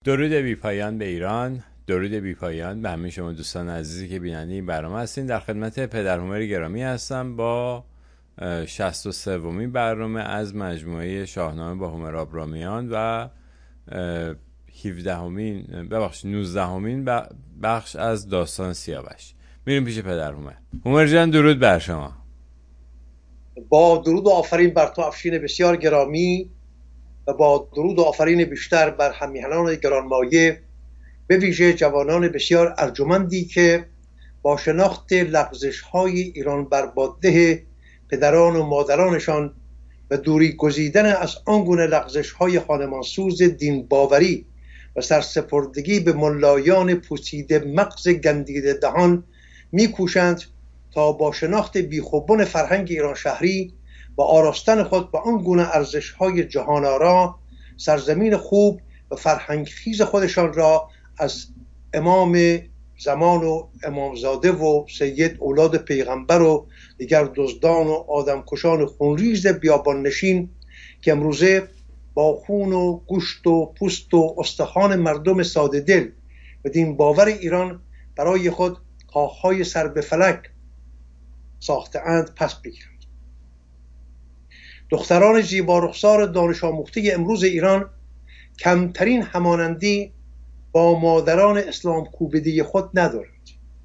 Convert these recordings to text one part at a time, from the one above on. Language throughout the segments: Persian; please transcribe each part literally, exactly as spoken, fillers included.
درود بی پایان به ایران، درود بی پایان به همه شما دوستان عزیزی که بیننده این برنامه هستین. در خدمت پدر هومر گرامی هستم با شصت و سومین برنامه از مجموعه شاهنامه با هومر آبرامیان و هفدهمین ببخشید نوزدهمین بخش از داستان سیاوش. میریم پیش پدر هومر. هومر جان درود بر شما. با درود و آفرین بر تو افشین بسیار گرامی و با درود و آفرین بیشتر بر همیهنان گرانمایه، به ویژه جوانان بسیار ارجمندی که با شناخت لغزش‌های ایران بربادده پدران و مادرانشان و دوری گزیدن از آنگونه لغزش‌های خانمانسوز دین باوری و سرسپردگی به ملایان پوسیده مغز گندیده دهان می‌کوشند تا با شناخت بیخوبان فرهنگ ایران شهری و آراستن خود به آنگونه ارزش‌های جهان‌آرا سرزمین خوب و فرهنگ خیز خودشان را از امام زمان و امامزاده و سید اولاد پیغمبر و دیگر دزدان و آدمکشان خونریز بیابان نشین که امروزه با خون و گوشت و پوست و استخوان مردم ساده دل و دین باور ایران برای خود کاخهای سر به فلک ساخته‌اند پس بگیرند. دختران زیبا رخسار دانش آموخته امروز ایران کمترین همانندی با مادران اسلام کوبیده خود ندارند.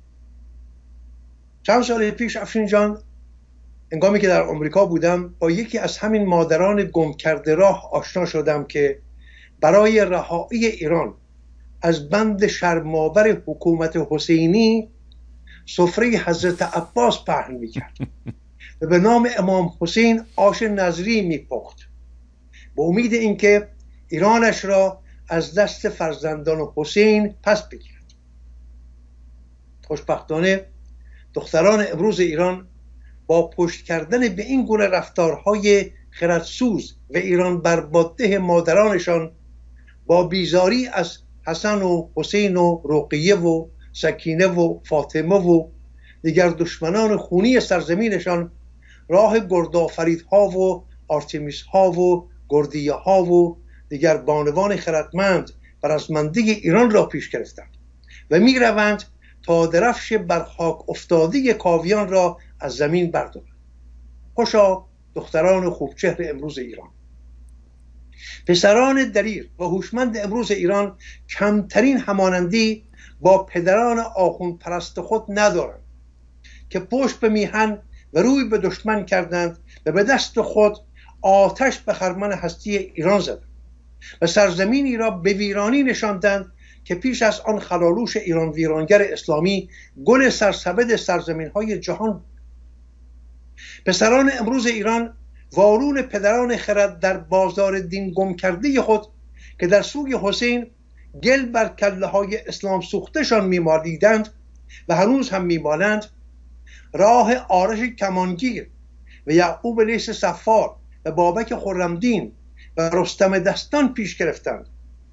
چند سال پیش افشین جان، هنگامی که در آمریکا بودم، با یکی از همین مادران گم کرده راه آشنا شدم که برای رهایی ایران از بند شرم‌آور حکومت حسینی سفره حضرت عباس پهن می‌کرد و به نام امام حسین آش نظری می‌پخت به امید اینکه ایرانش را از دست فرزندان حسین پس بگیرد. خوشبختانه دختران امروز ایران با پشت کردن به این گونه رفتارهای خردسوز و ایران برباده مادرانشان، با بیزاری از حسن و حسین و رقیه و سکینه و فاطمه و دیگر دشمنان خونی سرزمینشان، راه گردآفریدها و آرتمیس ها و گردیه ها و دیگر بانوان خردمند و رزمنده ایران را پیش گرفتند و می روند تا درفش بر خاک افتاده کاویان را از زمین بردارند. خوشا دختران خوبچهر امروز ایران. پسران دلیر و هوشمند امروز ایران کمترین همانندی با پدران آخوند پرست خود ندارند که پشت به میهن و روی به دشمن کردند و به دست خود آتش به خرمن هستی ایران زدند و سرزمینی را به ویرانی نشاندند که پیش از آن خلالوش ایران ویرانگر اسلامی گل سرسبد سرزمین های جهان بود. پسران امروز ایران وارون پدران خرد در بازار دین گم کرده خود که در سوی حسین گل بر کله های اسلام سوختشان میمالیدند و هنوز هم میمالند، راه آرش کمانگیر و یعقوب لیث صفار و بابک خرمدین و رستم دستان پیش گرفتند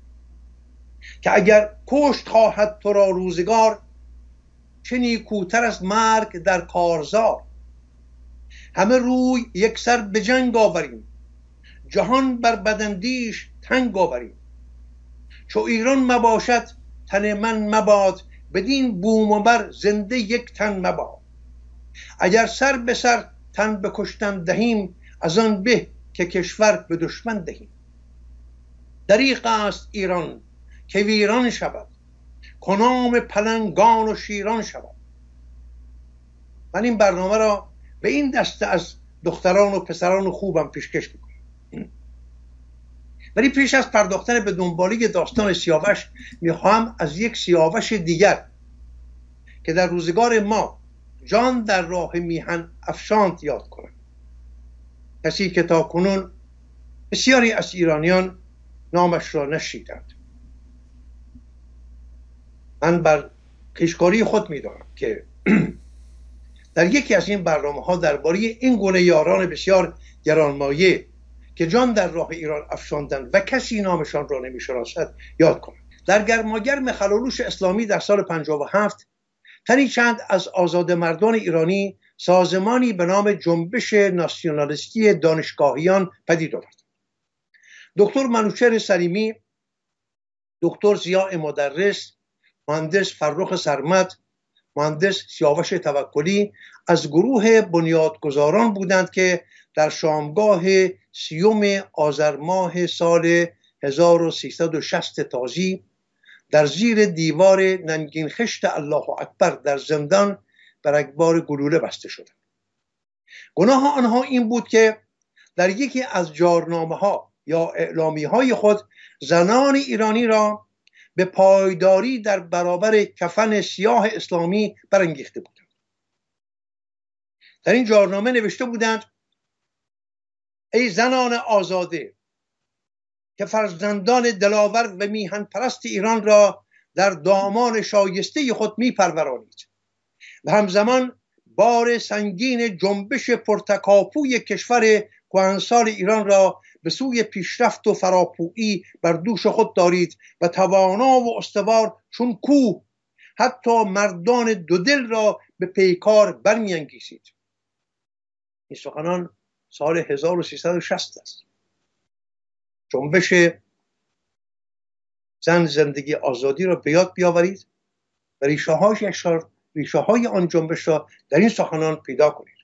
که اگر کشت خواهد تو را روزگار، چه نیکوتر از مرگ در کارزار. همه روی یک سر به جنگ آوریم، جهان بر بداندیش تنگ آوریم. چو ایران مباشد تن من مباد، بدین بوم و بر زنده یک تن مباد. اگر سر به سر تن به کشتن دهیم، از آن به که کشور به دشمن دهیم. دریغ است ایران که ویران شود، کنام پلنگان و شیران شود. من این برنامه را به این دسته از دختران و پسران خوبم پیشکش میکنم. ولی پیش از پرداختن به دنباله داستان سیاوش، میخواهم از یک سیاوش دیگر که در روزگار ما جان در راه میهن افشاند یاد کنم. کسی که تا کنون بسیاری از ایرانیان نامش را نشنیدند. من بر خویشکاری خود میدانم که در یکی از این برنامه‌ها درباره این گونه یاران بسیار گرانمایه که جان در راه ایران افشاندند و کسی نامشان را نمی‌شناسد یاد کنم. در گرماگرم خلالوش اسلامی در سال پنجاه و هفت، تنی چند از آزاده مردان ایرانی سازمانی به نام جنبش ناسیونالیستی دانشگاهیان پدید آورد. دکتر منوچهر سلیمی دکتر ضیاء مدرس، مهندس فرخ سرمد، مهندس سیاوش توکلی از گروه بنیادگذاران بودند که در شامگاه سیوم آذر ماه سال هزار و سیصد و شصت تازی در زیر دیوار ننگین خشت الله اکبر در زندان بر اکبار گلوله بسته شدند. گناه آنها این بود که در یکی از جارنامه ها یا اعلامی های خود زنان ایرانی را به پایداری در برابر کفن سیاه اسلامی برانگیخته بودند. در این جارنامه نوشته بودند: ای زنان آزاده که فرزندان دلاور و میهن پرست ایران را در دامان شایسته خود می پرورانید و همزمان بار سنگین جنبش پرتکاپوی کشور کهنسال ایران را به سوی پیشرفت و فراپویی بر دوش خود دارید و توانا و استوار چون کوه حتی مردان دودل را به پیکار برمیانگیزید. این سخنان سال هزار و سیصد و شصت است. جنبش زن زندگی آزادی را به یاد بیاورید و ریشه هایش را ریشه های آن جنبش را در این سخنان پیدا کنید.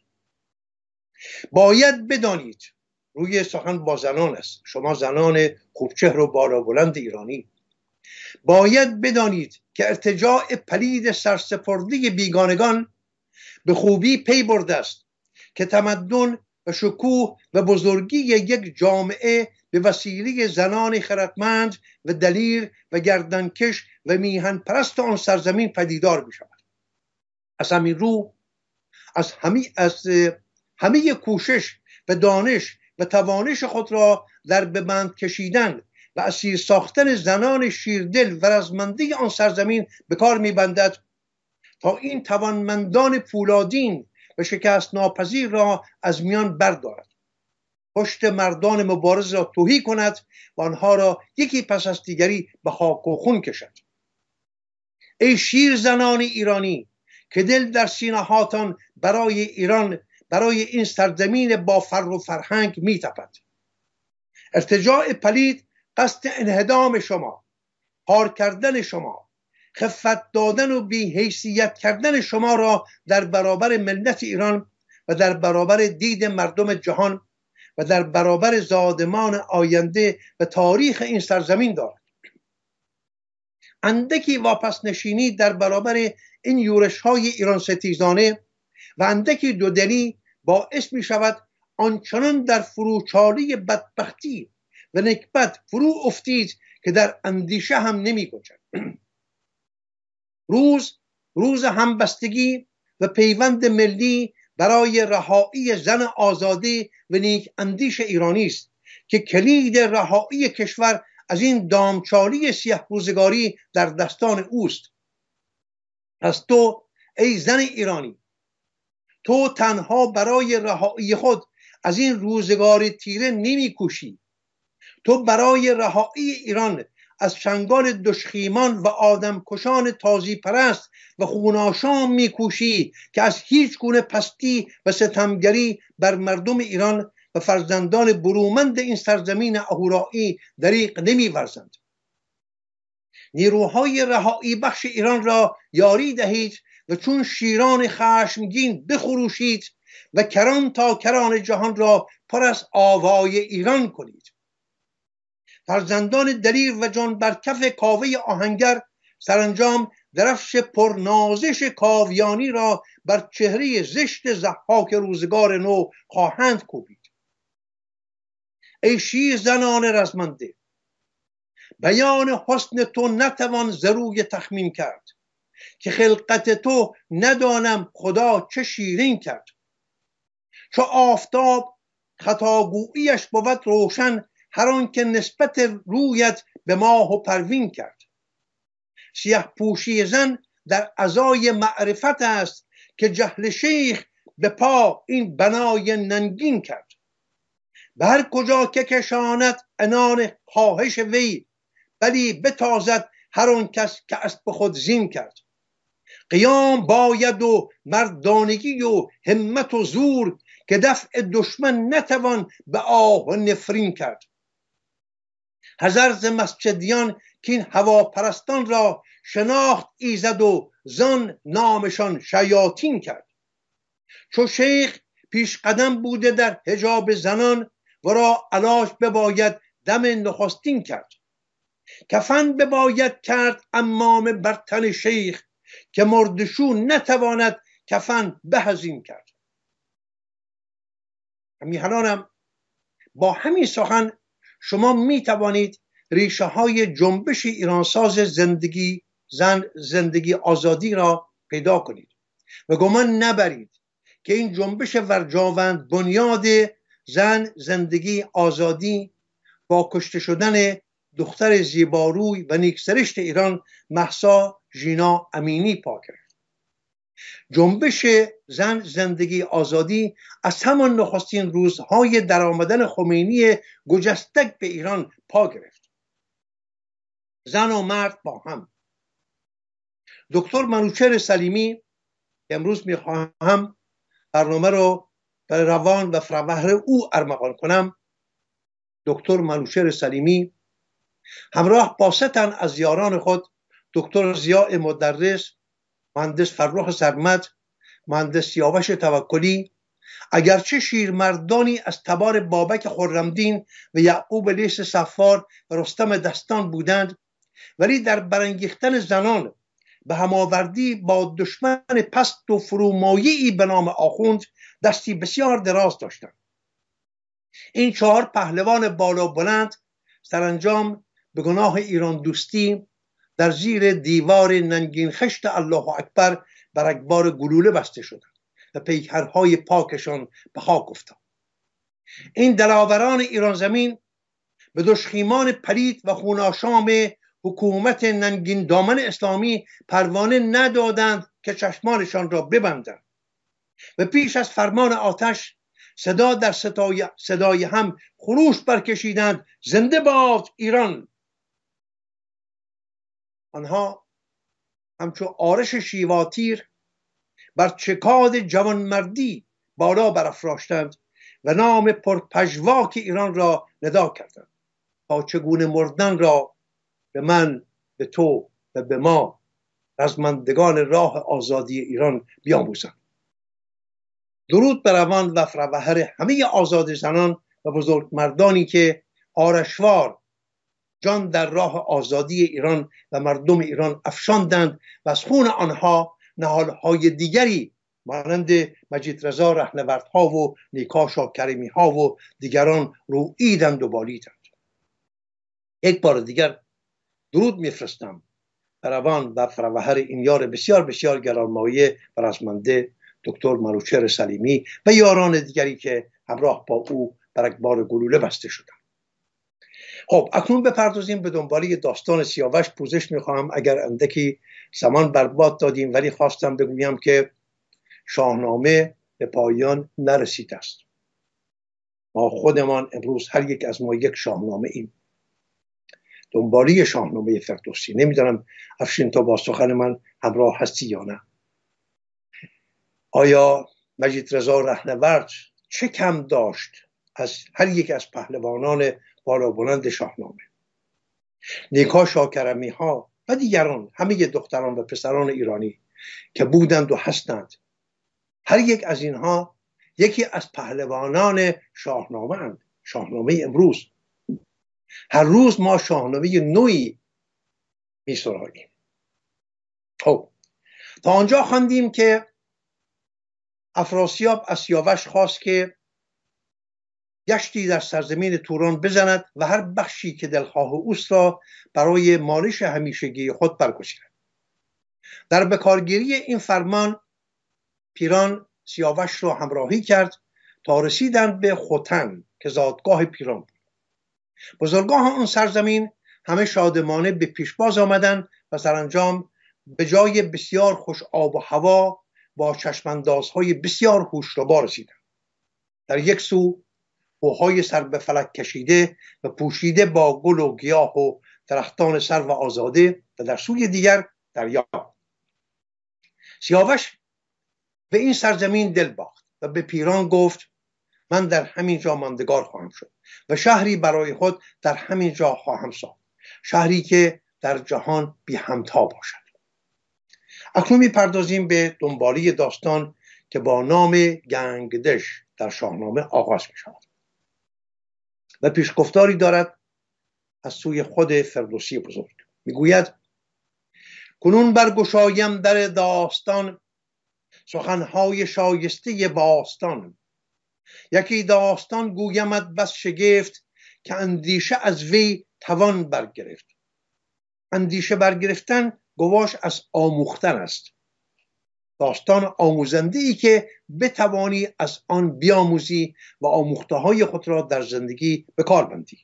باید بدانید، روی سخن با زنان است، شما زنان خوبچهر و بالا بلند ایرانی، باید بدانید که ارتجاع پلید سرسپرده بیگانگان به خوبی پی برده است که تمدن و شکوه و بزرگی یک جامعه به وسیله زنان خردمند و دلیر و گردنکش و میهن پرست آن سرزمین پدیدار می شود. از همین رو از همه از همه کوشش و دانش و توانش خود را در ببند کشیدن و اسیر ساختن زنان شیردل و رزمنده آن سرزمین به کار می‌بندد تا این توانمندان پولادین و شکست ناپذیر را از میان بردارد، پشت مردان مبارز را تهی کند و آنها را یکی پس از دیگری به خاک و خون کشد. ای شیر زنان ایرانی که دل در سینه هاتان برای ایران، برای این سرزمین با فر و فرهنگ می تپد. ارتجاع پلید قصد انهدام شما، پار کردن شما، خفت دادن و بی‌حیثیت کردن شما را در برابر ملت ایران و در برابر دید مردم جهان و در برابر زادمان آینده و تاریخ این سرزمین دارد. اندکی واپس نشینی در برابر این یورش های ایران ستیزانه و اندکی دودلی باعث می شود آنچنان در فروچالی بدبختی و نکبت فرو افتید که در اندیشه هم نمی گنجد. روز روز همبستگی و پیوند ملی برای رهایی زن آزاده و نیک اندیش ایرانی است که کلید رهایی کشور از این دامچالی سیاه روزگاری در دستان اوست. پس تو ای زن ایرانی، تو تنها برای رهایی خود از این روزگار تیره نمی کوشی، تو برای رهایی ایران از چنگال دشخیمان و آدمکشان تازی پرست و خوناشام می کوشی که از هیچ گونه پستی و ستمگری بر مردم ایران و فرزندان برومند این سرزمین اهورایی دریغ نمی ورزند. نیروهای رهایی بخش ایران را یاری دهید و چون شیران خشمگین بخروشید و کران تا کران جهان را پر از آوای ایران کنید. فرزندان دلیر و جان برکف کاوه آهنگر سرانجام درفش پرنازش کاویانی را بر چهره زشت ضحاک روزگار نو خواهند کوبید. ای شیر زنان رزمنده، بیان حسن تو نتوان ز روی تخمین کرد که خلقت تو ندانم خدا چه شیرین کرد. چو آفتاب خطاگوییش بود روشن هر آن که نسبت رویت به ماه و پروین کرد. سیه پوشی زن در عزای معرفت است که جهل شیخ به پا این بنای ننگین کرد. به هر کجا که کشاند عنان خواهش وی، ولی بتازد هر آن کس که اسب خود زین کرد. قیام باید و مردانگی و همت و زور که دفع دشمن نتوان به آه و نفرین کرد. حذر ز مسجدیان که این هواپرستان را شناخت ایزد و زان نامشان شیاطین کرد. چو شیخ پیش قدم بوده در حجاب زنان، ورا علاج بباید دم نخستین کرد. کفن بباید کرد عمامه بر تن شیخ، که مردشو نتواند کفن به از این کرد. میهنانم با همین سخن شما می توانید ریشه های جنبش ایرانساز زندگی زن زندگی آزادی را پیدا کنید و گمان نبرید که این جنبش ورجاوند بنیاد زن زندگی آزادی با کشته شدن دختر زیباروی و نیکسرشت ایران مهسا ژینا امینی پا گرفت. جنبش زن زندگی آزادی از همان نخستین روزهای درآمدن خمینی گجستک به ایران پا گرفت. زن و مرد با هم. دکتر منوچهر سلیمی، امروز میخواهم برنامه رو برای روان و فروهر او ارمغان کنم، دکتر منوچهر سلیمی همراه با سه تن از یاران خود، دکتر ضیاء مدرس، مهندس فرخ سرمد، مهندس سیاوش توکلی، اگرچه شیرمردانی از تبار بابک خرمدین و یعقوب لیث صفار و رستم دستان بودند، ولی در برانگیختن زنان به هماوردی با دشمن پست و فرومایه‌ای به نام آخوند دستی بسیار دراز داشتند. این چهار پهلوان بالا بلند سرانجام به گناه ایران دوستی در زیر دیوار ننگین خشت الله اکبر بر اکبار گلوله بسته شدند و پیکرهای پاکشان به خاک افتاد. این دلاوران ایران زمین به دشخیمان پلید و خوناشام حکومت ننگین دامن اسلامی پروانه ندادند که چشمانشان را ببندند و پیش از فرمان آتش صدا در صدای, صدای هم خروش برکشیدند: زنده باد ایران! آنها همچو آرش شیواتیر بر چکاد جوانمردی بالا برافراشتند و نام پرپژواک ایران را ندا کردند تا چگونه مردن را به من، به تو و به ما رزمندگان راه آزادی ایران بیاموزند. درود بر روان و فروهر همه آزاد زنان و بزرگ مردانی که آرشوار جان در راه آزادی ایران و مردم ایران افشاندند و از خون آنها نهالهای دیگری مانند مجید رضا رهنوردها و نیکا شاکرمی ها و دیگران روییدند و بالیدند. یک بار دیگر درود میفرستم بر روان و فروهر این یار بسیار بسیار گرانمایه و رزمنده دکتر منوچهر سلیمی و یاران دیگری که همراه با او بر اکبار گلوله بسته شدند. خب اکنون بپردازیم به دنباله داستان سیاوش. پوزش میخواهم اگر اندکی زمان برباد دادیم، ولی خواستم بگویم که شاهنامه به پایان نرسیده است. ما خودمان امروز هر یک از ما یک شاهنامه ایم. دنباله شاهنامه فردوسی. نمیدانم افشین تا با سخن من همراه هستی یا نه. آیا مجید رضا رهنورد چه کم داشت از هر یک از پهلوانان بالا بلند شاهنامه؟ نیکا شاکرمی ها و دیگران، همه دختران و پسران ایرانی که بودند و هستند، هر یک از اینها یکی از پهلوانان شاهنامه اند. شاهنامه امروز، هر روز ما شاهنامه نوعی می سراییم. خب تا آنجا خواندیم که افراسیاب از سیاوش خواست که گشتی در سرزمین توران بزند و هر بخشی که دلخواه اوست را برای مالش همیشگی خود برگزیند. در بکارگیری این فرمان پیران سیاوش را همراهی کرد تا رسیدند به ختن که زادگاه پیران بود. بزرگان آن سرزمین همه شادمانه به پیشباز آمدند و سرانجام به جای بسیار خوش آب و هوا با چشماندازهای بسیار هوش‌ربا رسیدند. در یک سو کوههای سر به فلک کشیده و پوشیده با گل و گیاه و درختان سر و آزاده و در سوی دیگر دریا. سیاوش به این سرزمین دل باخت و به پیران گفت: من در همین جا ماندگار خواهم شد و شهری برای خود در همین جا خواهم ساخت، شهری که در جهان بی همتا باشد. اکنون میپردازیم به دنباله داستان که با نام گنگدش در شاهنامه آغاز می شود و پیشگفتاری دارد از سوی خود فردوسی بزرگ. میگوید: کنون برگشایم در داستان، سخنهای شایسته باستان. یکی داستان گویمت بس شگفت، که اندیشه از وی توان برگرفت. اندیشه برگرفتن گواش از آموختن است. داستان آموزنده ای که بتوانی از آن بیاموزی و آموخته های خود را در زندگی به کار بندی.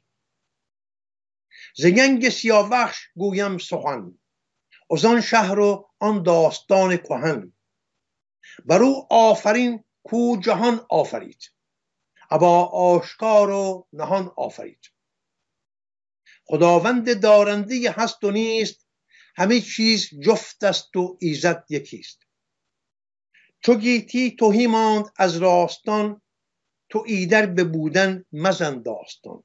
ز گنگ سیاوخش گویم سخن، از آن شهر و آن داستان کهن. بر او آفرین کو جهان آفرید، ابا آشکار و نهان آفرید. خداوند دارنده هست و نیست، همه چیز جفت است و ایزد یکیست. چو گیتی تهی ماند از راستان، تو ایدر به بودن مزن داستان.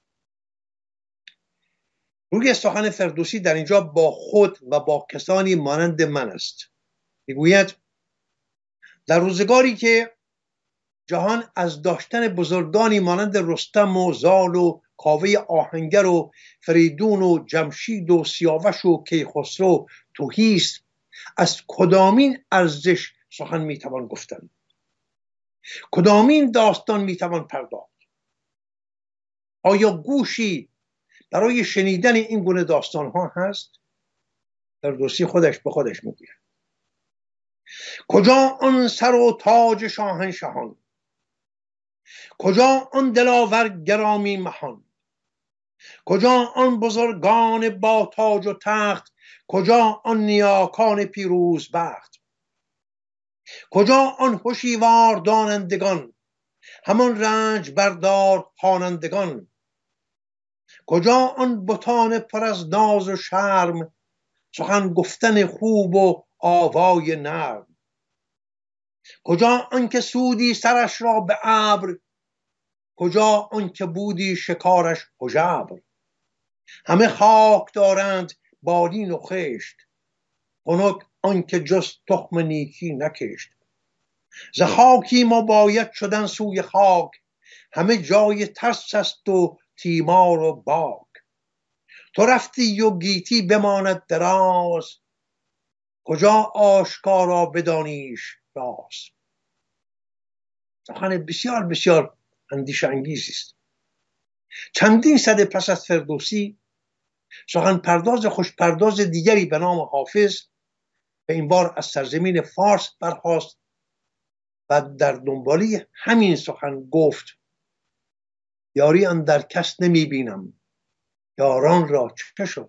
روی سخن فردوسی در اینجا با خود و با کسانی مانند من است. میگوید در روزگاری که جهان از داشتن بزرگانی مانند رستم و زال و کاوه آهنگر و فریدون و جمشید و سیاوش و کیخسرو تهی است، از کدامین ارزش سخن میتوان گفتن؟ کدامین داستان میتوان پرداخت؟ آیا گوشی برای شنیدن این گونه داستان ها هست؟ فردوسی خودش به خودش میگوید: کجا آن سر و تاج شاهنشهان، کجا آن دلاور گرامی مهان، کجا آن بزرگان با تاج و تخت، کجا آن نیاکان پیروز بخت، کجا آن هوشیوار دانندگان، همان رنج بردار خوانندگان، کجا آن بتان پر از ناز و شرم، سخن گفتن خوب و آوای نرم، کجا آن که سودی سرش را به ابر، کجا آن که بودی شکارش هژبر. همه خاک دارند بالین و خشت، خنک آن که جز تخم نیکی نکشت. ز خاکی ما باید شدن سوی خاک، همه جای ترس است و تیمار و باک. تو رفتی و گیتی بماند دراز، کجا آشکارا بدانیش راز. سخن بسیار بسیار اندیشه انگیزی است. چندین سده پس از فردوسی، سخن پرداز خوش پرداز دیگری به نام حافظ به این بار از سرزمین فارس برخاست و در دنباله همین سخن گفت: یاری اندر کس نمی بینم، یاران را چه شد؟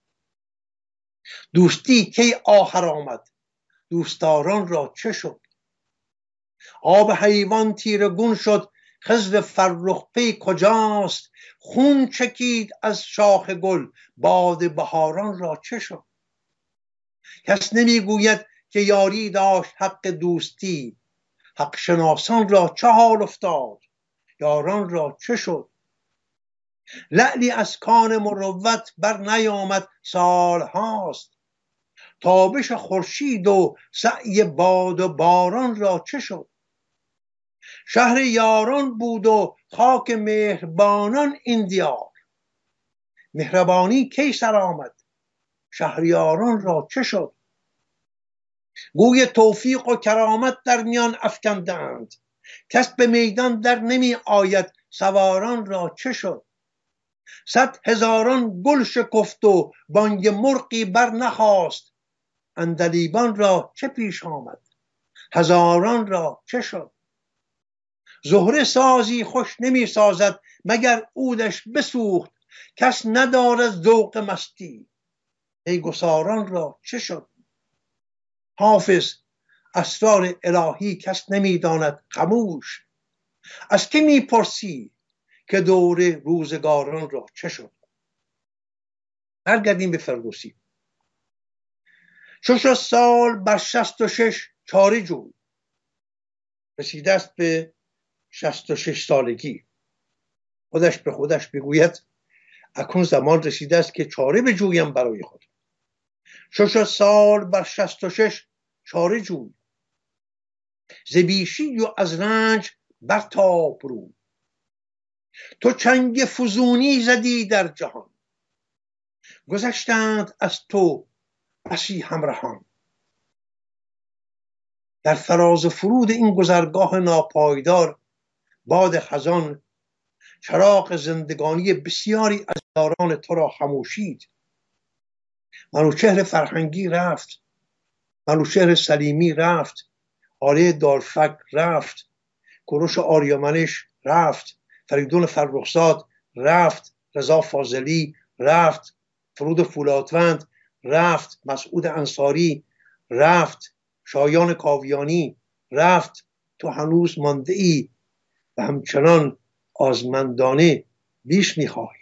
دوستی کی آخر آمد، دوستداران را چه شد؟ آب حیوان تیره گون شد، خضر فرخ پی کجاست؟ خون چکید از شاخ گل، باد بهاران را چه شد؟ کس نمی گوید که یاری داشت حق دوستی، حق شناسان را چه حال افتاد، یاران را چه شد؟ لعلی از کان مروت بر نیامد سال هاست، تابش خورشید و سعی باد و باران را چه شد؟ شهر یاران بود و خاک مهربانان این دیار، مهربانی کی سر آمد، شهریاران را چه شد؟ گوی توفیق و کرامت در میان افکندند، کس به میدان در نمی آید، سواران را چه شد؟ صد هزاران گل شکفت و بانگ مرغی بر نخاست، عندلیبان را چه پیش آمد، هزاران را چه شد؟ زهره سازی خوش نمی سازد، مگر عودش بسوخت، کس ندارد ذوق مستی، میگساران را چه شد؟ حافظ اسرار الهی کس نمی داند، خموش از که می پرسی که دور روزگاران را چه شد؟ برگردیم به فردوسی. چو شد سال بر شست و شش چاره جوی، رسیده است به شست و شش سالگی. خودش به خودش بگوید اکنون زمان رسیده است که چاره بجویم برای خود. شش سال بر شست و شش چاره جوی، ز بیشی و از رنج برتاب روی. تو چنگ فزونی زدی در جهان، گذشتند از تو بسی همرهان. در فراز و فرود این گذرگاه ناپایدار باد خزان چراغ زندگانی بسیاری از یاران تو را خموشید. منوچهر فرهنگی رفت، منوچهر سلیمی رفت، آره دارفک رفت، کوروش آریامنش رفت، فریدون فرخزاد رفت، رضا فاضلی رفت، فرود فولادوند رفت، مسعود انصاری رفت، شایان کاویانی رفت. تو هنوز مانده ای و همچنان آزمندانه بیش میخواهی.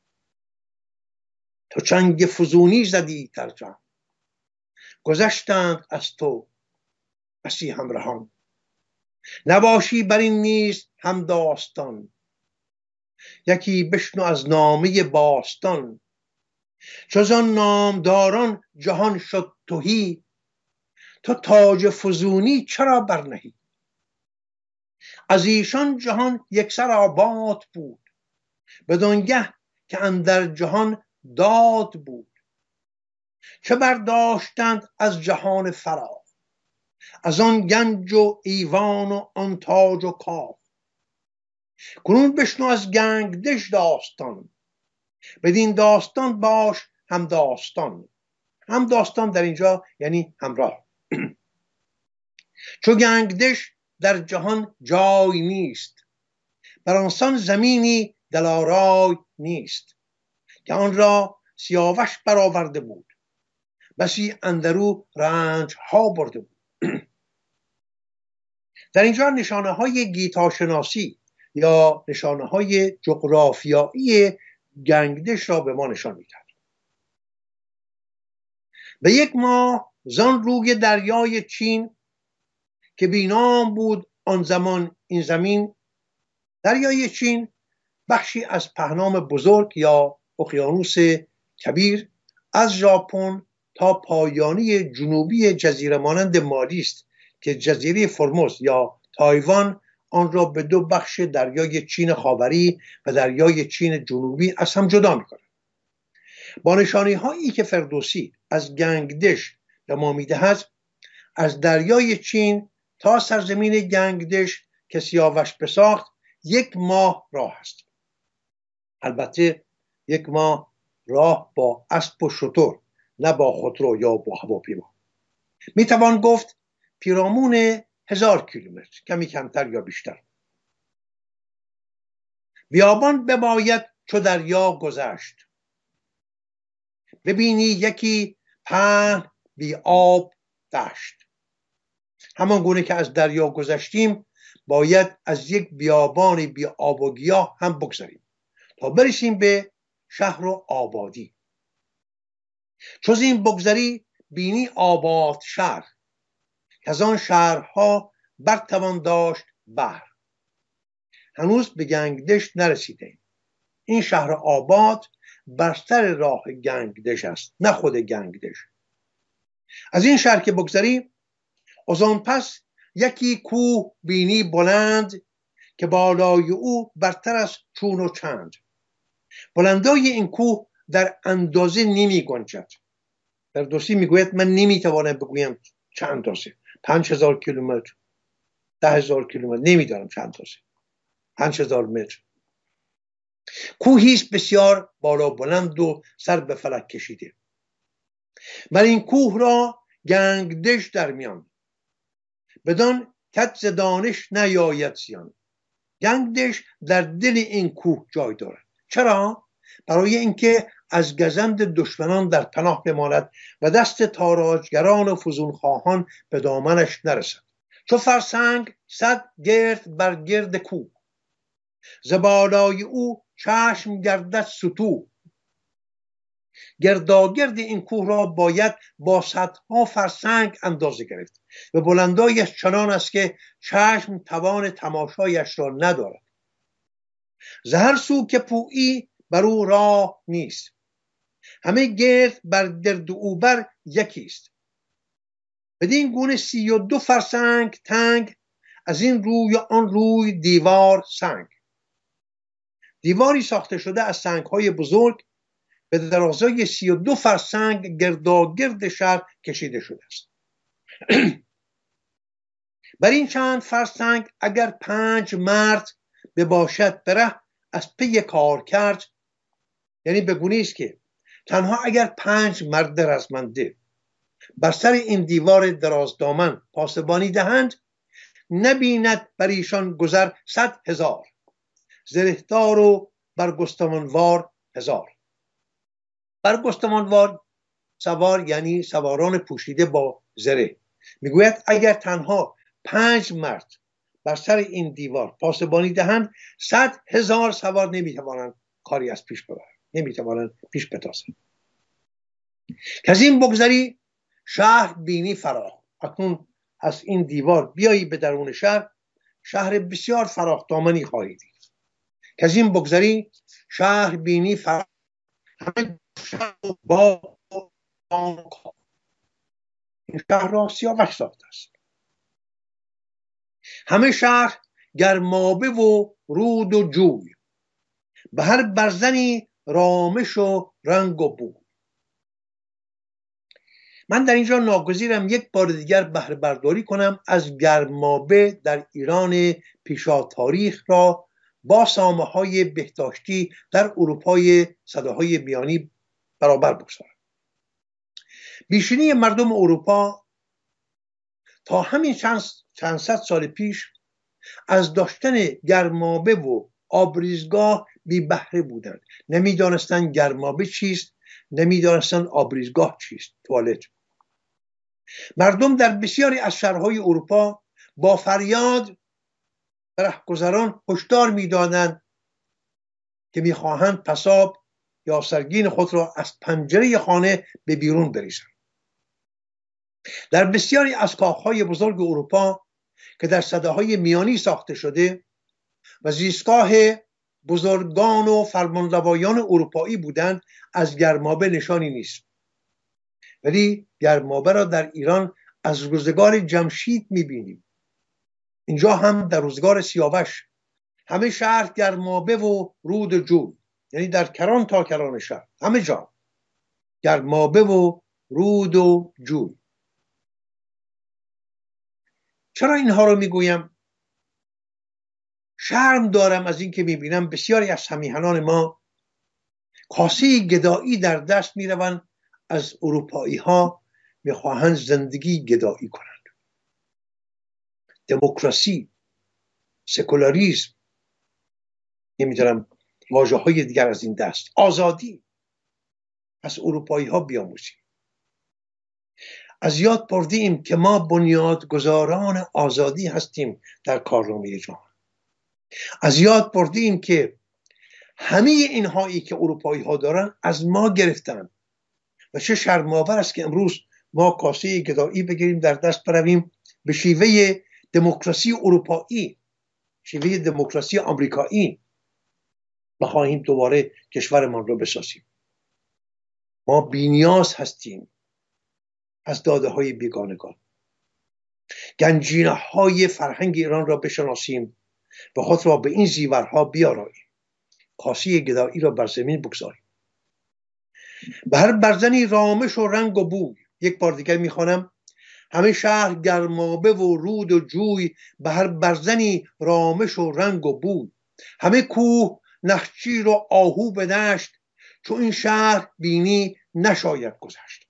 تو چنگ فزونی زدی در جهان، گذشتند از تو بسی همرهان. نباشی بر این نیز هم داستان، یکی بشنو از نامه باستان. جز آن نامداران جهان شد تهی، تو تاج فزونی چرا برنهی؟ از ایشان جهان یکسر آباد بود، بدانگه که اندر جهان داد بود. چه برداشتند از جهان فراخ، از آن گنج و ایوان و آن تاج و کاخ. کنون بشنو از گنگدش داستان، بدین داستان باش هم داستان. هم داستان در اینجا یعنی همراه. چو گنگدش در جهان جای نیست، بر آنسان زمینی دلارای نیست. که آن را سیاوش برآورده بود، بسی اندرو رنج ها برده بود. در اینجا نشانه های گیتاشناسی یا نشانه های جغرافیایی گنگدش را به ما نشان میدهد. به یک ماه زان روی دریای چین که بینام بود آن زمان این زمین. دریای چین بخشی از پهنام بزرگ یا اقیانوس کبیر از ژاپن تا پایانی جنوبی جزیره مانند مالی است که جزیره فرموز یا تایوان آن را به دو بخش دریای چین خاوری و دریای چین جنوبی از هم جدا می‌کند. با نشانی هایی که فردوسی از گنگدش به ما می‌دهد، از دریای چین تا سرزمین گنگدش که سیاوش بساخت یک ماه راه است. البته یک ماه راه با اسب و شتر، نه با خودرو یا با هواپیما. میتوان گفت پیرامون هزار کیلومتر، کمی کمتر یا بیشتر. بیابان بباید چو دریا گذشت، ببینی یکی پهن بی آب دشت. همان گونه که از دریا گذشتیم باید از یک بیابان بی آب و گیاه هم بگذریم تا برسیم به شهر و آبادی. چو این بگذری بینی آباد شهر، که از آن شهرها برتوان داشت بهر. هنوز به گنگدش نرسیدیم. این شهر آباد بر سر راه گنگدش است، نه خود گنگدش. از این شهر که بگذری از آن پس یکی کوه بینی بلند، که بالای او برتر از چون و چند. بلندای این کوه در اندازه نمی گنجد. فردوسی میگوید من نمیتوانم بگویم چند اندازه، پنج هزار کیلومتر، ده هزار کیلومتر، نمیدانم چند اندازه، پنج هزار متر. کوهی است بسیار بالا بلند و سر به فلک کشیده. بر این کوه را گنگدش در میان، بدان کت ز دانش نیاید زیان. گنگدش در دل این کوه جای دارد. چرا؟ برای اینکه از گزند دشمنان در پناه بماند و دست تاراجگران و فزونخواهان به دامنش نرسد. چو فرسنگ صد گرد بر گرد کوه، ز بالای او چشم گردد ستوه. گرداگرد این کوه را باید با صدها فرسنگ اندازه گرفت و بلندایش چنان است که چشم توان تماشایش را ندارد. ز هر سو که پویی بر او راه نیست، همه گرد بر درد او بر یکیست. بدین گونه سی و دو فرسنگ تنگ، از این روی آن روی دیوار سنگ. دیواری ساخته شده از سنگ‌های بزرگ به درازای سی و دو فرسنگ گرداگرد شهر کشیده شده است. بر این چند فرسنگ اگر پنج مرد بباشد بره از پی کار کرد، یعنی به گونه است که تنها اگر پنج مرد رزمنده بر سر این دیوار درازدامن پاسبانی دهند، نبیند بر ایشان گذر صد هزار، زرهدار و برگستوانوار هزار. برگستوانوار سوار یعنی سواران پوشیده با زره. میگوید اگر تنها پنج مرد بر سر این دیوار پاسبانی دهند، صد هزار سوار نمیتوانند کاری از پیش ببرند، نمیتوانند پیش بتازند. که از این بگذری شهر بینی فراخ. اکنون از این دیوار بیایی به درون شهر، شهر بسیار فراخ دامنی خواهی دید. که از این بگذری شهر بینی فراخ، همه شهر با این شهر را سیاوش ساخته است. همه شهر گرمابه و رود و جوی، به هر برزنی رامش و رنگ و بوی. من در اینجا ناگزیرم یک بار دیگر بهره برداری کنم از گرمابه در ایران پیشا تاریخ را با سامه های بهداشتی در اروپای صداهای میانی برابر بگذارم. بیشتر مردم اروپا تا همین چند چند صد سال پیش از داشتن گرمابه و آبریزگاه بی بهره بودند. نمیدانستند گرمابه چیست، نمیدانستند آبریزگاه چیست، توالت. مردم در بسیاری از شهرهای اروپا با فریاد به رهگذران هشدار میدادند که میخواهند پساب یا سرگین خود را از پنجره خانه به بیرون بریزند. در بسیاری از کاخهای بزرگ اروپا که در سده‌های میانی ساخته شده و زیستگاه بزرگان و فرمانروایان اروپایی بودند، از گرمابه نشانی نیست. ولی گرمابه را در ایران از روزگار جمشید میبینیم. اینجا هم در روزگار سیاوش همه شهر گرمابه و رود و جوی، یعنی در کران تا کران شهر همه جا گرمابه و رود و جوی. چرا اینها رو میگویم؟ شرم دارم از این که میبینم بسیاری از همیهنان ما کاسه گدایی در دست میروند، از اروپایی ها میخواهند زندگی گدایی کنند. دموکراسی، سکولاریسم، نمیدونم واژه های دیگر از این دست، آزادی، از اروپایی ها بیاموزیم. از یاد بردیم که ما بنیادگذاران آزادی هستیم در کارنامه جهان. از یاد بردیم که همه اینهایی که اروپایی ها دارن از ما گرفتن و چه شرم‌آور است که امروز ما کاسه گدایی بگیریم در دست برویم به شیوه دموکراسی اروپایی، شیوه دموکراسی آمریکایی بخواهیم دوباره کشورمان رو بسازیم. ما بی‌نیاز هستیم از داده های بیگانگان. گنجینه های فرهنگ ایران را بشناسیم و خود را به این زیورها بیاراییم. کاسه گدایی را بر زمین بگذاریم. به هر برزنی رامش و رنگ و بوی. یک بار دیگر میخوانم: همه شهر گرمابه و رود و جوی، به هر برزنی رامش و رنگ و بوی. همه کوه نخچیر و آهو به دشت، چو این شهر بینی نشاید گذشت.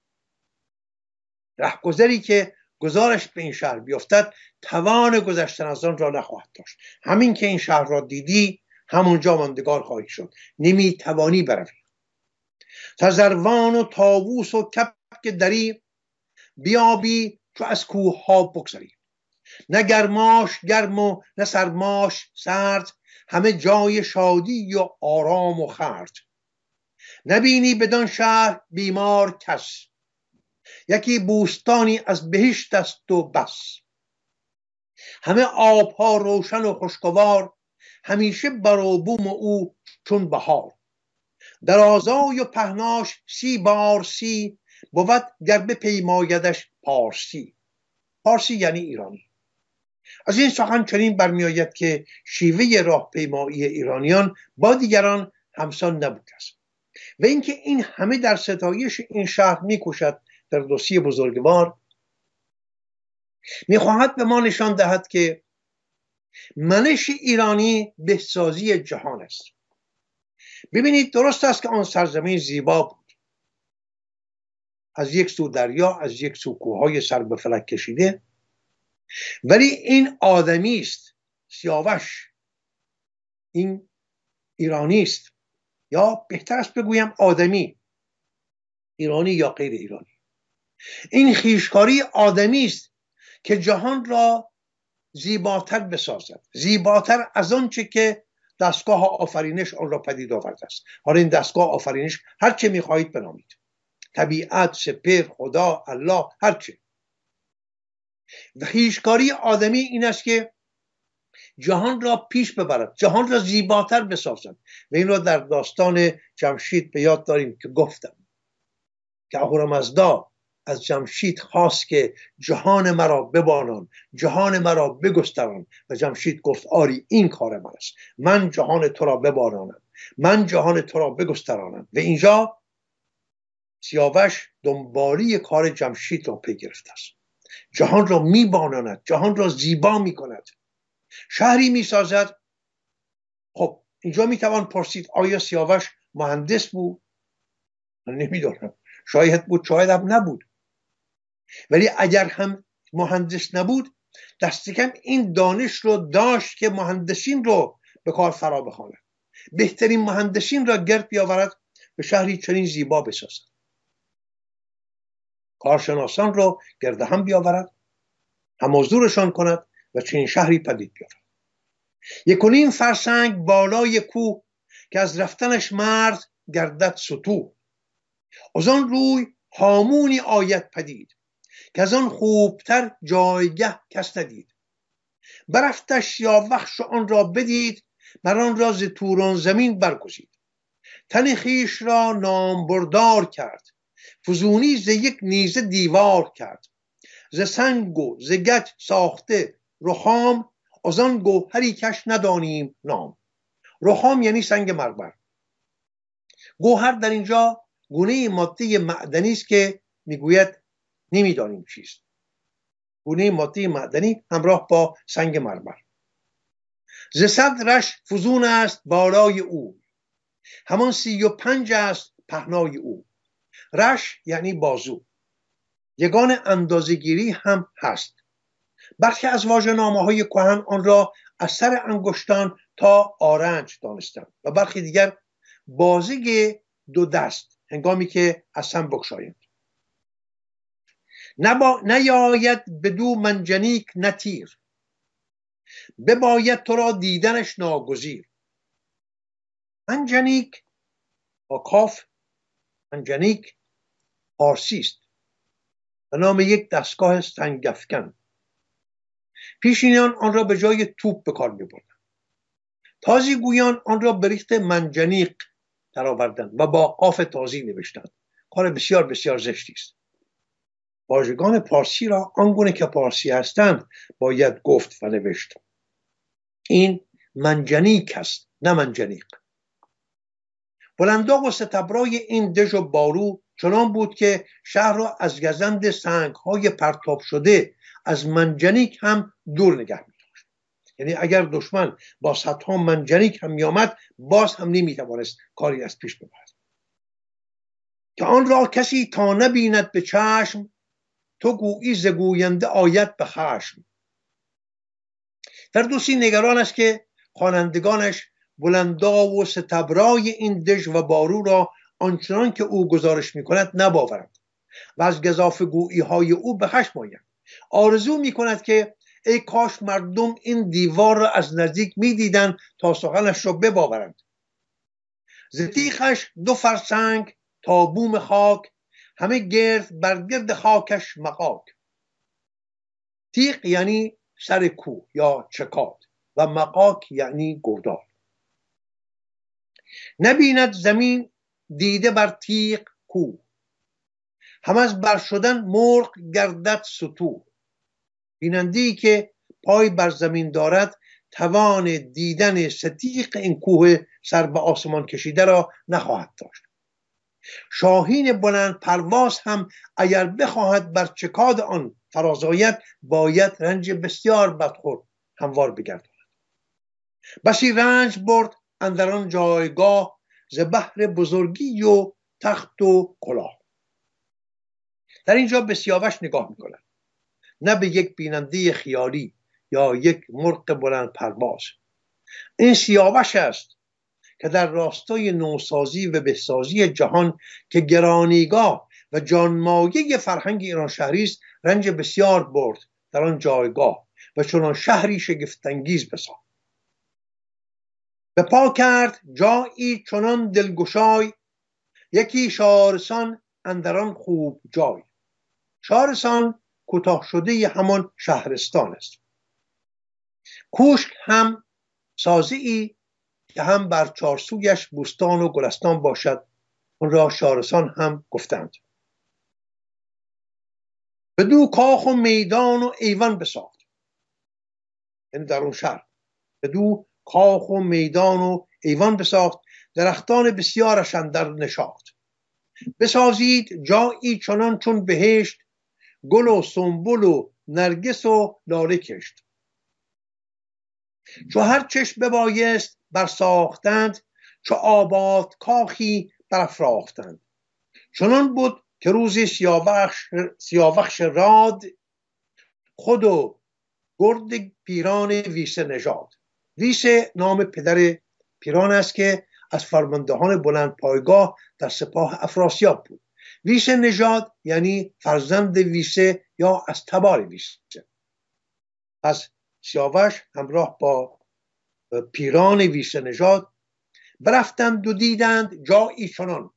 رهگذری که گزارش به این شهر بیفتد توان گذشتن از آن را نخواهد داشت. همین که این شهر را دیدی همونجا ماندگار خواهی شد، نمی توانی بروی. تزروان و طاووس و کپک دری، بیابی چو از کوه ها بگذری. نه گرماش گرم و نه سرماش سرد، همه جای شادی و آرام و خرد. نبینی بدان شهر بیمار کس، یکی بوستانی از بهشت است و بس. همه آبها روشن و خوشگوار، همیشه برابوم او چون بهار. در آزای و پهناش سی بار سی، بود گر بپیمایدش پارسی. پارسی یعنی ایرانی. از این سخن چنین برمی آید که شیوه راهپیمایی ایرانیان با دیگران همسان نبوده است و اینکه این همه در ستایش این شهر می کوشد فردوسی بزرگوار می خواهد به ما نشان دهد که منش ایرانی بهسازی جهان است. ببینید، درست است که آن سرزمین زیبا بود، از یک سو دریا، از یک سو کوههای سر به فلک کشیده، ولی این آدمی است، سیاوش، این ایرانی است، یا بهتر است بگویم آدمی، ایرانی یا غیر ایرانی. این خویشکاری آدمی است که جهان را زیباتر بسازد، زیباتر از آنچه که دستگاه آفرینش آن را پدید آورده است. حالا این دستگاه آفرینش هر چه می‌خواهید بنامید، طبیعت، سپر، خدا، الله، هر چه. و خویشکاری آدمی این است که جهان را پیش ببرد، جهان را زیباتر بسازد. و این را در داستان جمشید به یاد داریم که گفتم که اهورامزدا از جمشید خواست که جهان مرا ببانان، جهان مرا بگستران، و جمشید گفت آری این کار من است، من جهان تو را ببانانم، من جهان تو را بگسترانم. و اینجا سیاوش دنبالی کار جمشید را پی گرفته است، جهان را میباناند، جهان را زیبا میکند، شهری میسازد. خب اینجا میتوان پرسید آیا سیاوش مهندس بود؟ من نمیدونم، شاید بود، شاید هم نبود. ولی اگر هم مهندس نبود، دست کم این دانش رو داشت که مهندسین رو به کار فرا بخواند، بهترین مهندسین را گرد بیاورد به شهری چنین زیبا بسازد، کارشناسان رو گرد هم بیاورد، همازورشان کند و چنین شهری پدید بیاورد. یک و نیم فرسنگ بالای کوه که از رفتنش مرد گردد ستوه، از آن روی هامونی آید پدید، که از آن خوبتر جایگه کس ندید. برفتش سیاوش آن را بدید، بر آن را ز توران زمین برگزید. تن خویش را نامبردار کرد، فزونی ز یک نیزه دیوار کرد. ز سنگ و ز گچ ساخته رخام، از آن گوهری کش ندانیم نام. رخام یعنی سنگ مرمر. گوهر در اینجا گونه ماده معدنی است که میگوید نمیدانیم چیست. گونه ماده معدنی همراه با سنگ مرمر. ز صدرش فزون است بالای او، همان سی و پنج است پهنای او. رش یعنی بازو. یگان اندازه‌گیری هم هست. برخی از واژه‌نامه‌های کهن آن را از سر انگشتان تا آرنج دانستند و برخی دیگر بازی دو دست هنگامی که از هم بگشایند. نبا... نیاید بدو منجنیک نتیر، بباید تو را دیدنش ناگزیر. منجنیک با کاف، منجنیک فارسی است به نام یک دستگاه سنگافکن. پیشینیان آن را به جای توپ به کار می‌بردند. تازیگویان آن را به ریخت منجنیق درآوردند و با قاف تازی نوشتند. کار بسیار بسیار زشتی است. واژگان پارسی را آنگونه که پارسی هستند باید گفت و نوشت. این منجنیک است، نه منجنیق. بلنداغ و ستبرای این دژ و بارو چنان بود که شهر را از گزند سنگ‌های پرتاب شده از منجنیک هم دور نگه می‌داشت. یعنی اگر دشمن با صدها منجنیک هم می‌آمد باز هم نمی‌توانست کاری از پیش ببرد. که آن را کسی تا نبیند به چشم، تو گویی ز گوینده آید به خشم. فردوسی نگران است که خوانندگانش بلنداغ و ستبرای این دژ و بارو را آنچنان که او گزارش می‌کند نباورند و از گزافه‌گویی‌های او به خشم آیند. آرزو می‌کند که ای کاش مردم این دیوار را از نزدیک می‌دیدند تا سخنش را بباورند. ز تیغش دو فرسنگ تا بوم خاک، همه گرد بر گرد خاکش مغاک. تیغ یعنی سر کوه یا چکاد. و مقاک یعنی گودال. نبیند زمین دیده بر تیغ کوه، هم از بر شدن مرغ گردد ستوه. بیننده‌ای که پای بر زمین دارد توان دیدن ستیغ این کوه سر به آسمان کشیده را نخواهد داشت. شاهین بلند پرواز هم اگر بخواهد بر چکاد آن فراز آید باید رنج بسیار بدخور هموار بگرداند. بسی رنج برد اندر آن جایگاه، ز بهر بزرگی و تخت و کلاه. در اینجا به سیاوش نگاه میکنند، نه به یک بیننده خیالی یا یک مرغ بلند پرواز. این سیاوش است که در راستای نوسازی و بهسازی جهان که گرانیگاه و جانمایه فرهنگ ایران شهری است رنج بسیار برد در آن جایگاه و چنان شهری شگفت‌انگیز بساخت. به پا کرد جایی چنان دلگشای، یکی شارسان اندر آن خوب جای. شارسان کوتاه شده همان شهرستان است. کوشک هم سازی که هم بر چارسویش بوستان و گلستان باشد، اون را شارسان هم گفتند. بدو کاخ و میدان و ایوان بساخت، یعنی در اون شهر بدو کاخ و میدان و ایوان بساخت، درختان بسیارش اندر نشاخت. بسازید جایی چنان چون بهشت، گل و سنبل و نرگس و لاله کشت. چو هر چش ببایست برساختند، چو آباد کاخی برافراختند. چنان بود که روزی سیاوخش سیاوخش راد، خود و گرد پیران ویسه نژاد. ویسه نام پدر پیران است که از فرماندهان بلند پایگاه در سپاه افراسیاب بود. ویسه نژاد یعنی فرزند ویسه یا از تبار ویسه. از سیاوش همراه با پیران ویسه نژاد برفتند و دیدند جایی چنان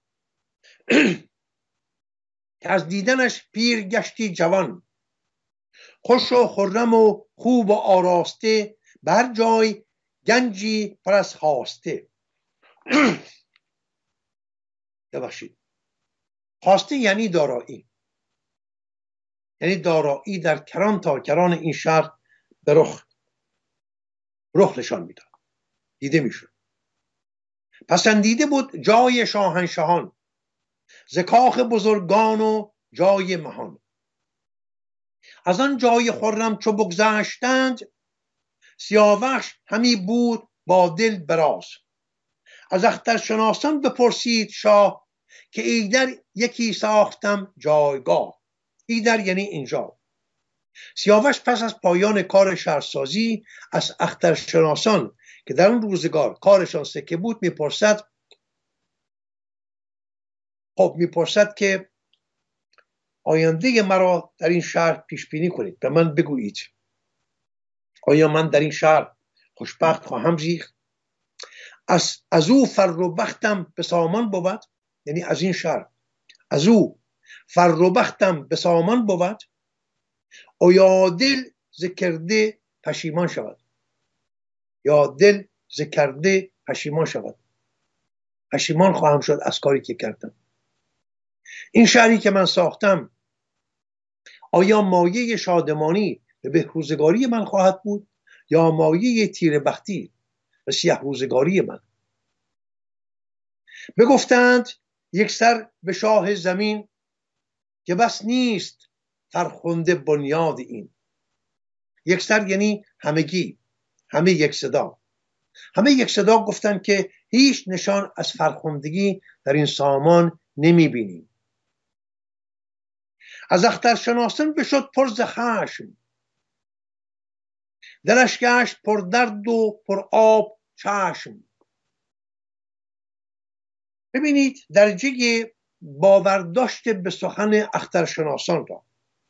که از دیدنش پیر گشتی جوان. خوش و خرم و خوب و آراسته، بر جای گنجی پر از خواسته. ببخشید، خواسته یعنی دارایی، یعنی دارایی در کران تا کران این شهر به رخ رخ نشان میداد، دیده میشد. پسندیده بود جای شاهنشاهان، ز کاخ بزرگان و جای مهان. از آن جای خرم چو بگذشتند، سیاوش همی بود با دل براز. از اخترشناسان بپرسید شاه، که ایدر یکی ساختم جایگاه. ایدر یعنی اینجا. سیاوش پس از پایان کار شهرسازی از اخترشناسان که در اون روزگار کارشان سکه بود میپرسد خب میپرسد که آینده مرا در این شهر پیش بینی کنید، به من بگویید آیا من در این شهر خوشبخت خواهم زیست؟ از از او فر و بختم به سامان بود، یعنی از این شهر از او فر و بختم به سامان بود. او یا دل ز کرده پشیمان شود، یا دل ز کرده پشیمان شود، پشیمان خواهم شد از کاری که کردم. این شهری که من ساختم آیا مایه شادمانی به بهروزگاری من خواهد بود یا مایه تیره بختی و سیه روزگاری من؟ بگفتند یک سر به شاه زمین، که بس نیست فرخنده بنیاد این. یک سر یعنی همگی، همه یک صدا. همه یک صدا گفتند که هیچ نشان از فرخندگی در این سامان نمی بینیم. از اخترشناسان بشد پر ز خشم، دلش گشت پر درد و پر آب چشم. ببینید درجه باورداشت به سخن اخترشناسان را.